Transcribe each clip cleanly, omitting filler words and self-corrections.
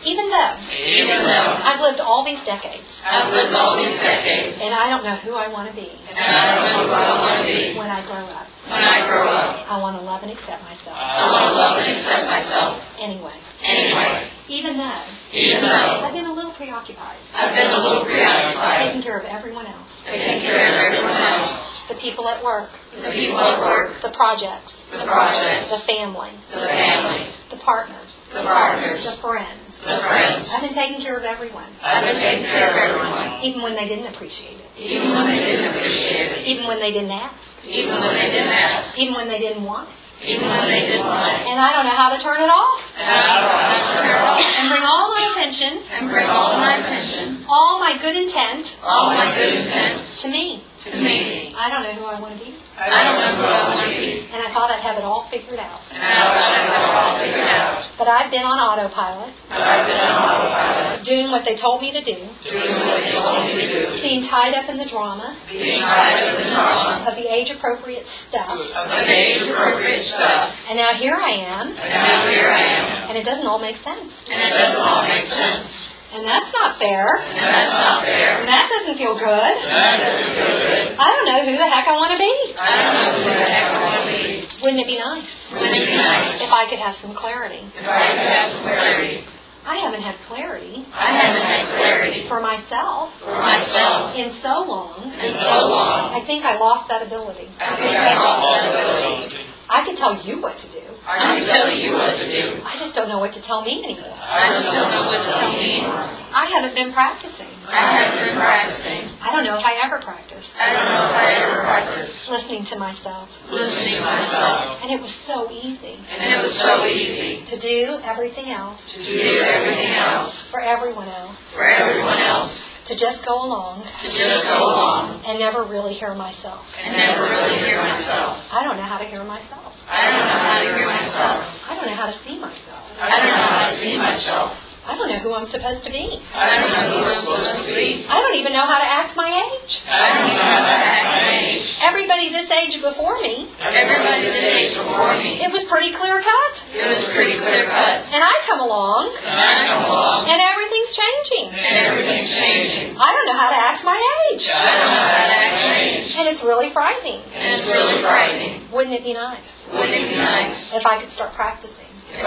Even though I've lived all these decades, and I don't know who I want to be when I grow up. I want to love and accept myself. Anyway, even though I've been a little preoccupied, taking care of everyone else. The people at work, the projects, the family, the partners, the friends. I've been taking care of everyone. Even when they didn't appreciate it. Even when they didn't ask. Even when they didn't want it. And I don't know how to turn it off. And bring all my attention, all my good intent, to me. I don't know who I want to be. And I thought I'd have it all figured out. But I've been on autopilot. Doing what they told me to do. Being tied up in the drama. Of the age-appropriate stuff. And now here I am. And it doesn't all make sense. And that's not fair. And that doesn't feel good. I don't know who the heck I want to be. Wouldn't it be nice? If I could have some clarity. I haven't had clarity. For myself. In so long. I think I lost that ability. I can tell you what to do. I just don't know what to tell me anymore. I haven't been practicing. I don't know if I ever practiced. Listening to myself. And it was so easy. To do everything else. For everyone else. To just go along. And never really hear myself. I don't know how to hear myself. I don't know how to see myself. I don't know who I'm supposed to be. I don't even know how to act my age. Everybody this age before me. It was pretty clear cut. And I come along. And everything's changing. I don't know how to act my age. And it's really frightening. Wouldn't it be nice? If I could start practicing.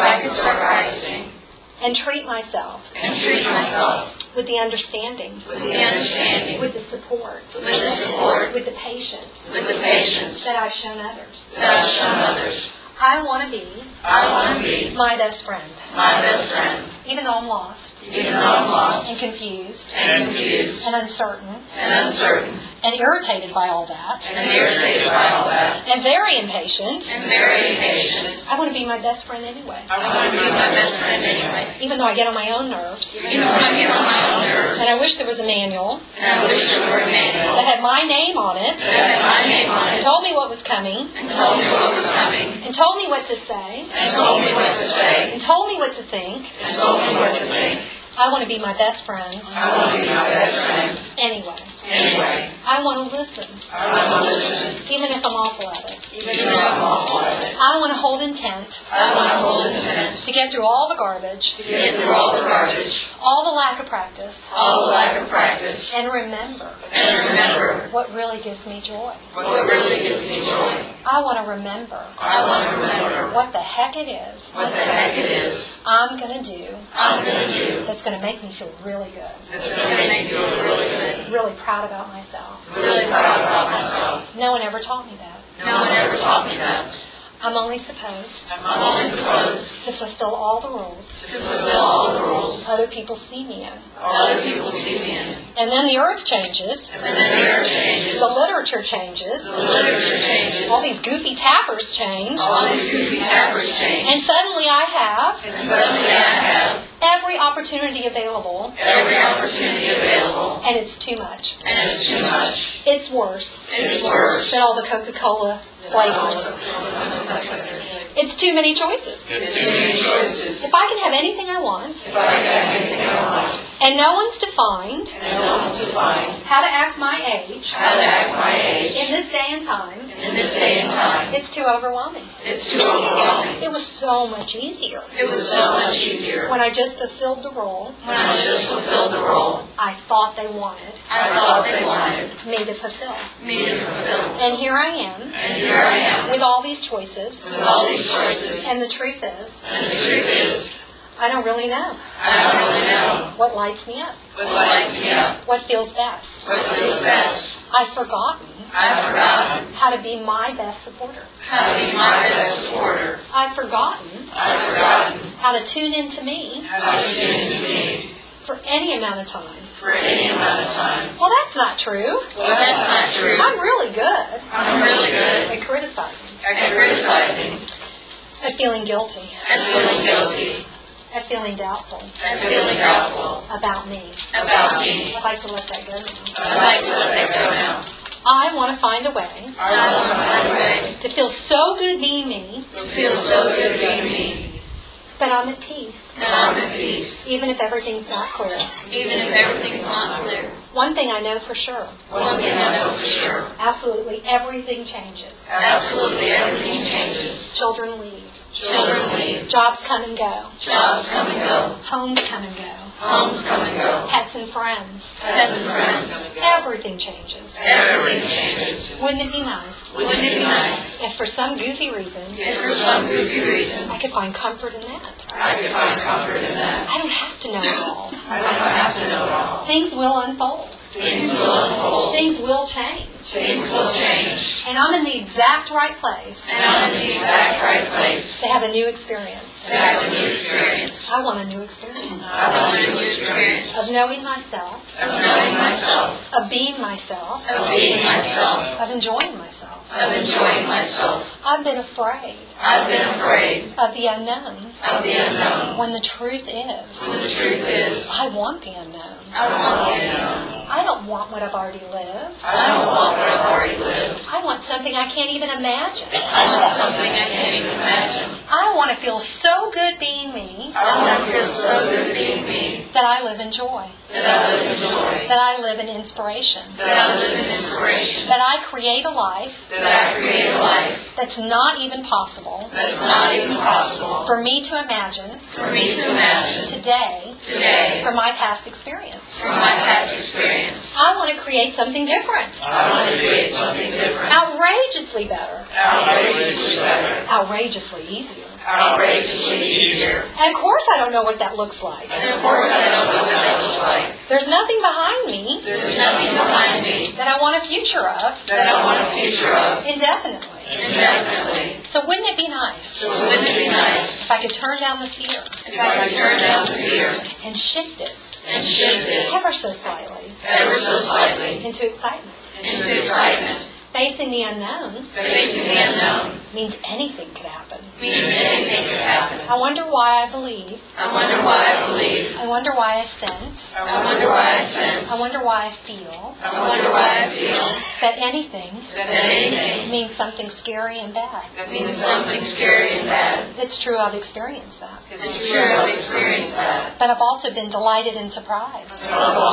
And treat myself. With the understanding. With the support. With the patience. That I've shown others. I want to be my best friend. Even though I'm lost. And confused. And uncertain. And irritated by all that. And very impatient. I want to be my best friend anyway. Even though I get on my own nerves. And I wish there was a manual. That had my name on it. And told me what was coming. And told me what to say. And told me what to think. I want to be my best friend. Anyway. I want to listen. Even if I'm awful at it. I want to hold intent. To get through all the garbage. All the lack of practice. And remember. What really gives me joy. I want to remember. What the heck it is. I'm going to do. That's going to make me feel really good. Really proud about myself. No one ever taught me that. I'm only supposed to fulfill all the rules other people see me in. And then the earth changes. The literature changes. All these goofy tappers change. And suddenly I have every opportunity available. And it's too much. It's worse than all the Coca-Cola flavors. It's too many choices. If I can have anything I want, And no one's defined how to act my age in this day and time. It's too overwhelming. It was so much easier. When I just fulfilled the role I thought they wanted me to fulfill. And here I am with all these choices. And the truth is, I don't really know what lights me up. What feels best. I've forgotten how to be my best supporter. I've forgotten how to tune into me for any amount of time. Well, that's not true. I'm really good at criticizing. At feeling guilty. At feeling doubtful. About me. I'd like to let that go now. I want to find a way to feel so good being me that I'm at peace. Even if everything's not clear. One thing I know for sure. Absolutely everything changes. Children leave. Jobs come and go. Homes come and go. Pets and friends. Everything changes. Wouldn't it be nice if for some goofy reason I could find comfort in that? I don't have to know it all. Things will unfold. Things will change. And I'm in the exact right place to have a new experience. I want a new experience. Of knowing myself. Of being myself. Of enjoying myself. I've been afraid of the unknown. When the truth is, I want the unknown. I don't want what I've already lived. I want something I can't even imagine. I want to feel so good being me that I live in joy. That I live in inspiration. That I create a life that's not even possible for me to imagine today from my past experience. I want to create something different. Outrageously better. Outrageously easier. And of course I don't know what that looks like. There's nothing behind me that I want a future of indefinitely. So wouldn't it be nice if I could turn down the fear and shift it ever so slightly into excitement. Facing the unknown means anything could happen. I wonder why I believe. I wonder why I sense. I wonder why I feel. That anything means something scary and bad. It's true, I've experienced that. But I've also been delighted and surprised.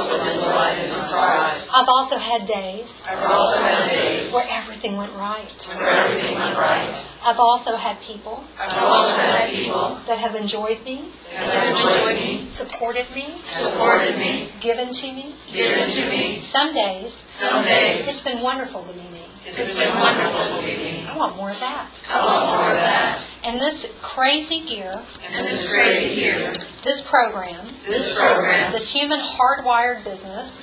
I've also had days where everything went right. I've also had people that have enjoyed me, supported me, given to me. Some days, it's been wonderful to be me. I want more of that. And this crazy year, this program, this human hardwired business,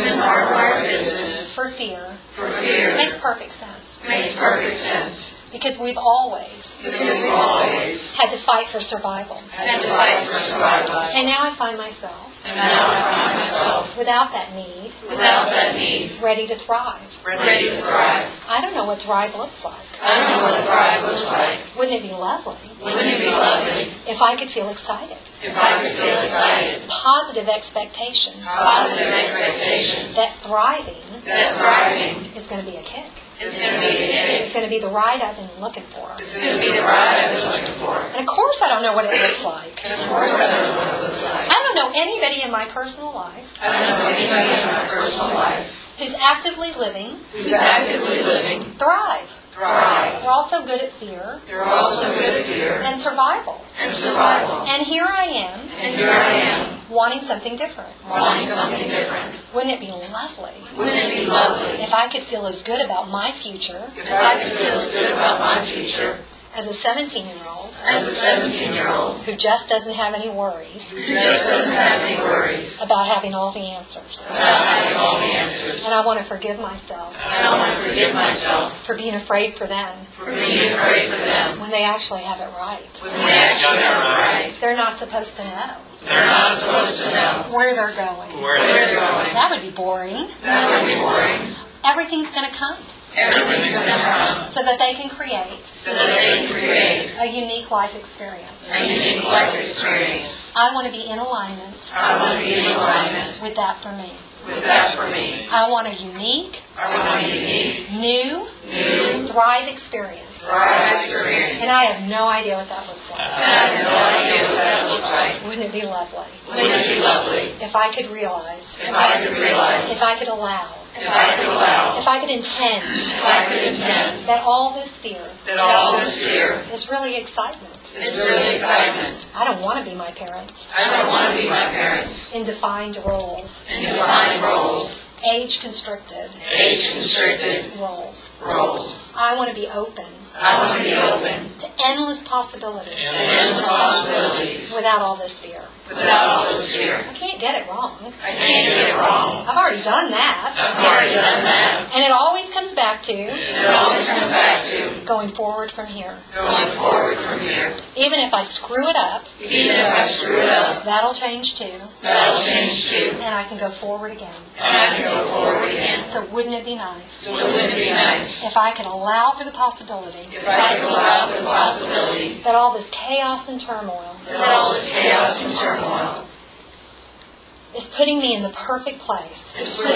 for fear, makes perfect sense. Because we've always had to fight for survival. And now I find myself without that need, ready to thrive. I don't know what thrive looks like. Wouldn't it be lovely if I could feel excited? Positive expectation that thriving is going to be a kick. It's going to be the ride I've been looking for. And of course I don't know what it looks like. I don't know anybody in my personal life. I don't know anybody in my personal life who's actively living. Thrive. They're also good at fear. And survival. And here I am. Wanting something different. Wouldn't it be lovely? If I could feel as good about my future. As a 17-year-old. Who just doesn't have any worries. About having all the answers. And I want to forgive myself. For being afraid for them. When they actually have it right. They're not supposed to know. Where they're going. That would be boring. Everything's going to come. So that they can create a unique life experience. I want to be in alignment with that for me. I want a unique, new, thrive experience. And I have no idea what that looks like. Wouldn't it be lovely? If I could realize. If I could allow. If I could intend. That all this fear. Is really excitement. I don't want to be my parents. In defined roles. Age constricted. Roles. I want to be open. To endless possibilities. Without all this fear. I can't get it wrong. I've already done that. And it always comes back to going forward from here. Even if I screw it up, that'll change too. And I can go forward again. So wouldn't it be nice? If I could allow for the possibility that all this chaos and turmoil is putting me in the perfect place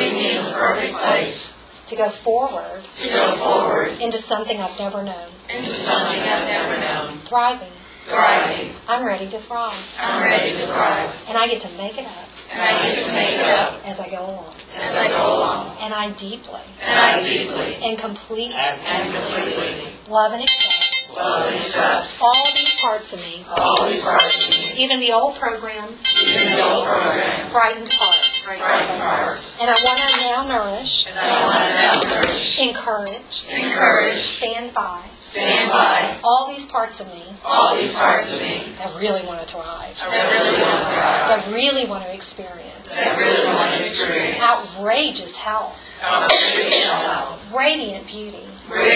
to go forward into something I've never known. Thriving. I'm ready to thrive. And I get to make it up. As I go along. And I deeply. And completely. Love and accept. All these parts of me. Even the old programmed. Frightened parts. And I want to now nourish. Encourage. Stand by. All these parts of me. That really want to thrive. That really want to experience. Outrageous health. Radiant beauty.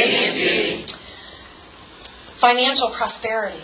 Financial prosperity.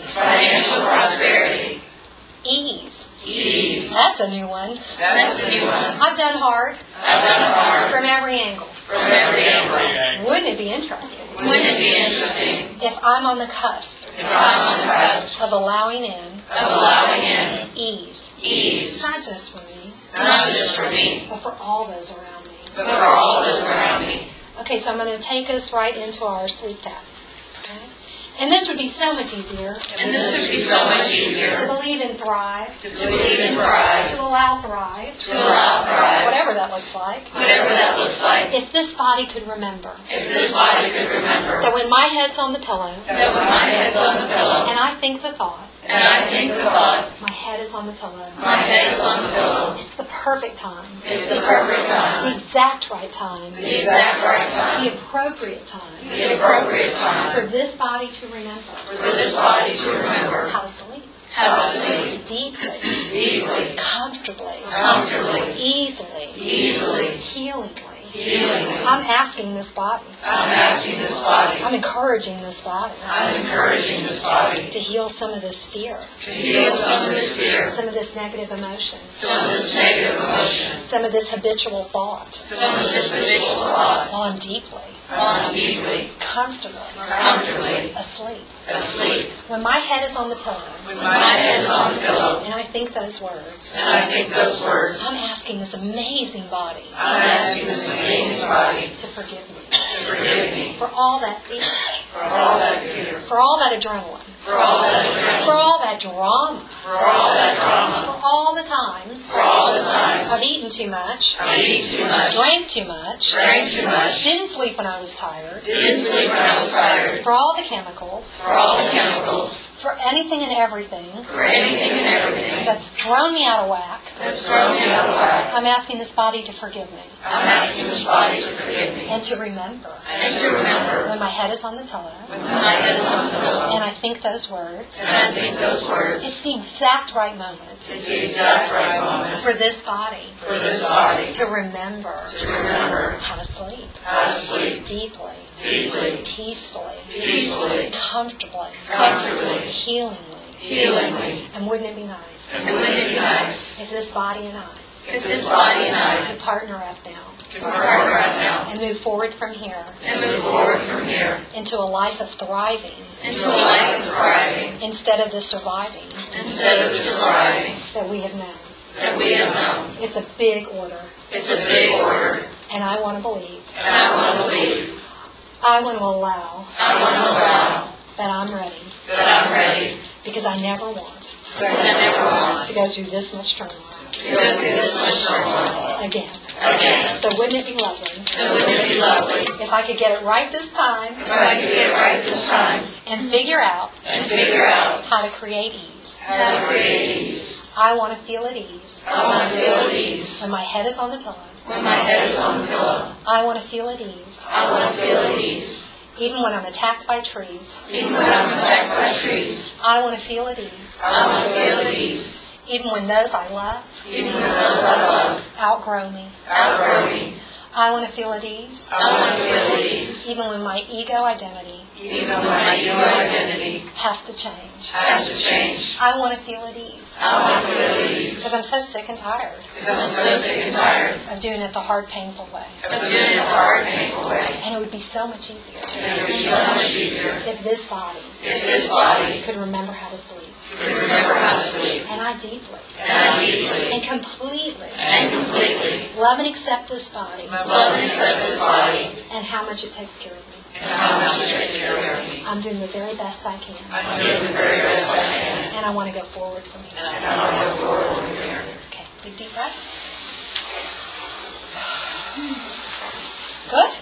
Ease. That's a new one. I've done hard. From every angle. Wouldn't it be interesting? If I'm on the cusp. Of allowing in. Ease. Not just for me. But for all those around me. Okay, so I'm going to take us right into our sleep tap. Okay? And this would be so much easier. To believe in thrive. To allow thrive. Whatever that looks like. If this body could remember. That when my head's on the pillow. And I think the thought. My head is on the pillow. It's the perfect time. The exact right time. The appropriate time. For this body to remember. How to sleep. Deeply. Comfortably. Easily. Healingly. I'm asking this body. I'm encouraging this body. To heal some of this fear. Some of this negative emotion. Some of this habitual thought. While I'm deeply. Comfortably. Asleep. When my head is on the pillow. And I think those words. I'm asking this amazing body. To forgive me. For all that fear. For all that adrenaline. For all that adrenaline. For all that drama. For all that drama. For all the times. For all the times. I've eaten too much. I've eaten too much. Drank too much. Drank too much. Didn't sleep when I was tired. Didn't sleep when I was tired. For all the chemicals. For all the chemicals. For anything and everything. For anything and everything. That's thrown me out of whack. That's thrown me out of whack. I'm asking this body to forgive me. I'm asking this body to forgive me. And to remember. And to remember. When my head is on the pillow. When my head is on the pillow. And I think those words. And I think those words. It's the exact right moment. It's the exact right moment. For this body. For this body. To remember. To remember. How to sleep. How to sleep. Deeply. Deeply. Peacefully. Peacefully. Comfortably. Comfortably. Healingly. Healingly. And wouldn't it be nice? And wouldn't it be nice if this body and I if this body and I could partner up now could partner up now and move forward from here and move forward from here into a life of thriving into a life of thriving instead of the surviving instead of the surviving that we have known. That we have known. It's a big order. It's a big order. And I want to believe. And I want to believe. I want to allow. I want to allow. That I'm ready. That I'm ready. Because I never want. Because I never want. To go through this much turmoil. To go through this much turmoil. Again. Again. So wouldn't it be lovely? So wouldn't it be lovely? If I could get it right this time. If I could get it right this time. And figure out. And figure out. How to create ease. How to create ease. I want to feel at ease. I want to feel at ease. When my head is on the pillow. When my head is on the pillow. I want to feel at ease. I want to feel at ease. Even when I'm attacked by trees. Even when I'm attacked by trees. I want to feel at ease. I want to feel at ease. Even when those I love. Even when those I love. Outgrow me. Outgrow me. I want to feel at ease. I want to feel at ease. Even when my ego identity. Even when my ego identity. Has to change. Has to change. I want to feel at ease. I want to feel at ease. Because I'm so sick and tired. Because I'm so sick and tired. Of doing it the hard, painful way. Of doing it the hard, painful way. And it would be so much easier. And it would be so much easier. If this body. If this body. Could remember how to sleep. Could remember how to sleep. And I deeply. And I deeply. And completely. And completely. Love and accept this body. Love and accept this body. And how much it takes care of me. And how much it takes care of me. I'm doing the very best I can. I'm doing the very best I can. And I want to go forward from here. And I want to go forward from here. Okay, big deep breath. Good?